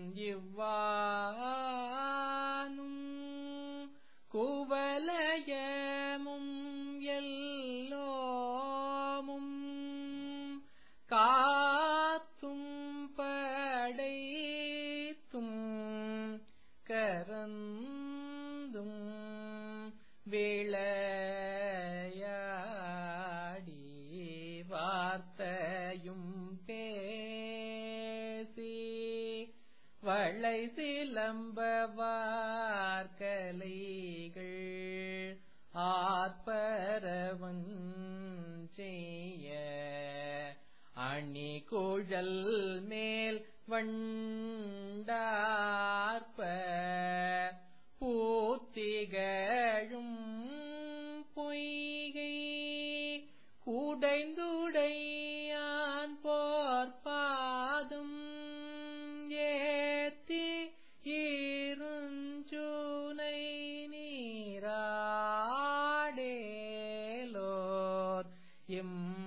இவ்வானும் குவலயமும் எல்லோமும் காத்தும் படைத்தும் கரந்தும் விளையாடி வார்த்தையும் பேசி வளை சிலம்ப வார்கலைகள் ஆர்ப்பரவன் செய்ய அணி குழல் மேல் வண்டார்ப்ப பூத்திகழும் பொய்கை குடைந்துடையான் போர்பாதம் ஏத்தி இருஞ்சுனை நீராடேலோர் எம்